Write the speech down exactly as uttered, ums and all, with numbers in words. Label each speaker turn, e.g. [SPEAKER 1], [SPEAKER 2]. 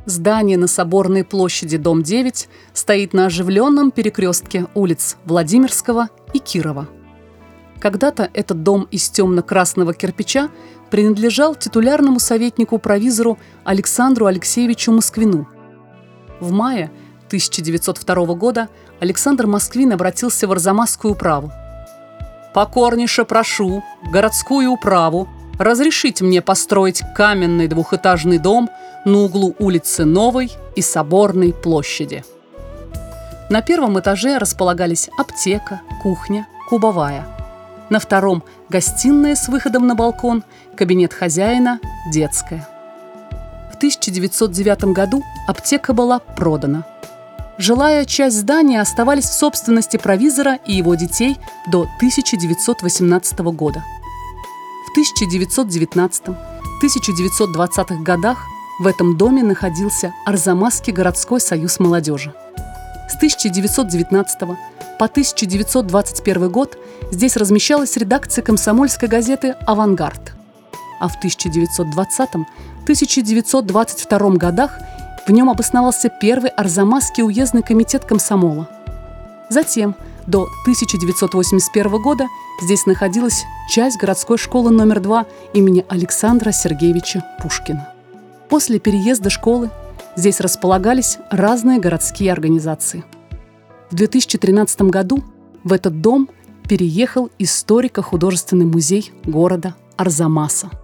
[SPEAKER 1] Здание на Соборной площади, дом девять, стоит на оживленном перекрестке улиц Владимирского и Кирова. Когда-то этот дом из темно-красного кирпича принадлежал титулярному советнику-провизору Александру Алексеевичу Москвину. В мае тысяча девятьсот второго года Александр Москвин обратился в Арзамасскую управу. «Покорнейше прошу городскую управу разрешить мне построить каменный двухэтажный дом на углу улицы Новой и Соборной площади». На первом этаже располагались аптека, кухня, кубовая. На втором – гостиная с выходом на балкон, кабинет хозяина, детская. В тысяча девятьсот девятом году аптека была продана. Жилая часть здания оставались в собственности провизора и его детей до тысяча девятьсот восемнадцатого года. В тысяча девятьсот девятнадцатом — тысяча девятьсот двадцатых годах в этом доме находился Арзамасский городской союз молодежи. С тысяча девятьсот девятнадцатого по тысяча девятьсот двадцать первый год здесь размещалась редакция комсомольской газеты «Авангард». А в тысяча девятьсот двадцатом — тысяча девятьсот двадцать втором годах в нем обосновался первый Арзамасский уездный комитет комсомола. Затем, до тысяча девятьсот восемьдесят первого года, здесь находилась часть городской школы номер два имени Александра Сергеевича Пушкина. После переезда школы здесь располагались разные городские организации. В две тысячи тринадцатом году в этот дом переехал историко-художественный музей города Арзамаса.